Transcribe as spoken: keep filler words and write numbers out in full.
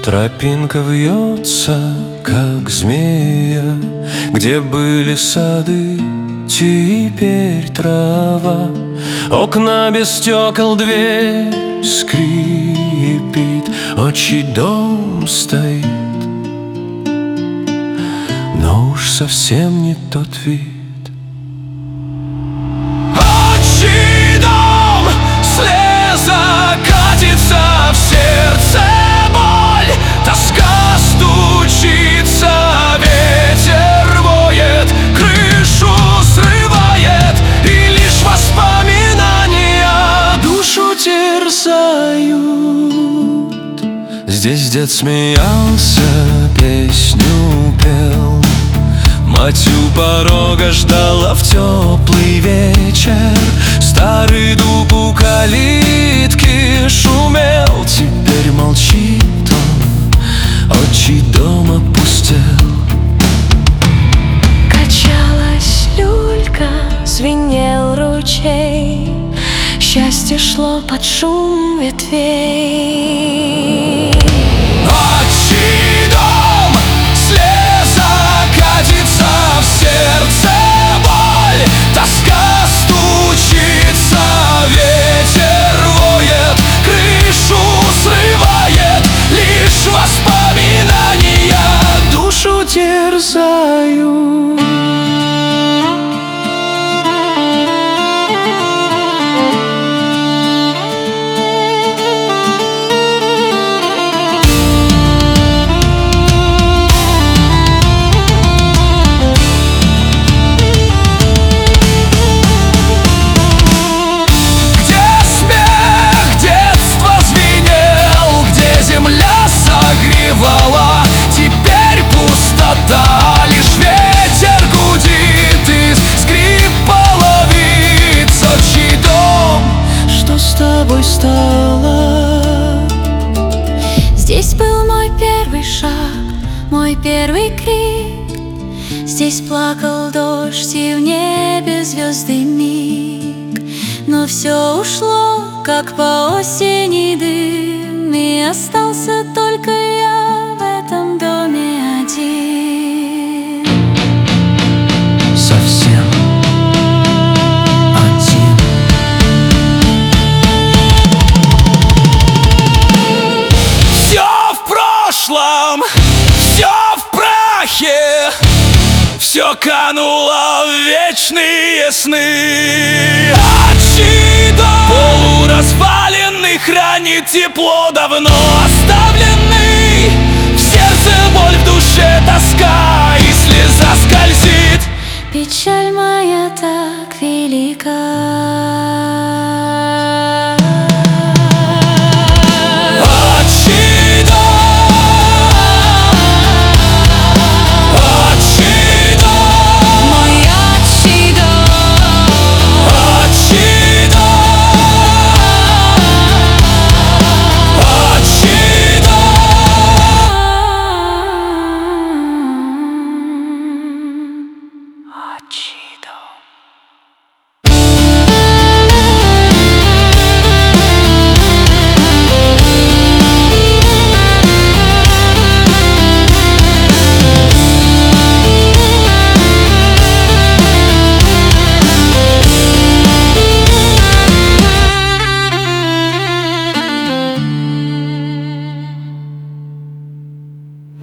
Тропинка вьется, как змея, где были сады, теперь трава. Окна без стекол, дверь скрипит, отчий дом стоит, но уж совсем не тот вид. Отчий дом, слеза катится в сердце боль, тоска стучится, ветер воет, крышу срывает, и лишь воспоминания душу терзают. Здесь дед смеялся, песню пел, мать у порога ждала в теплый вечер. Старый дуб у калитки шумел, теперь молчит он, отчий дом опустел. Качалась люлька, звенел ручей, счастье шло под шум ветвей. Отчий дом, слеза катится в сердце боль, тоска стучится, ветер воет, крышу срывает, лишь воспоминания душу терзают. Теперь пустота, лишь ветер гудит, и скрип половиц. Отчий дом, что с тобой стало? Здесь был мой первый шаг, мой первый крик. Здесь плакал дождь, и в небе звезды миг. Но все ушло, как по осени дым, и остался только я в этом доме один. Совсем один. Все в прошлом, все в прахе, все кануло в вечные сны. Отчий дом, полуразваленный, хранит тепло, давно оставленный. В сердце боль, в душе тоска, и слеза скользит. Печаль моя так велика.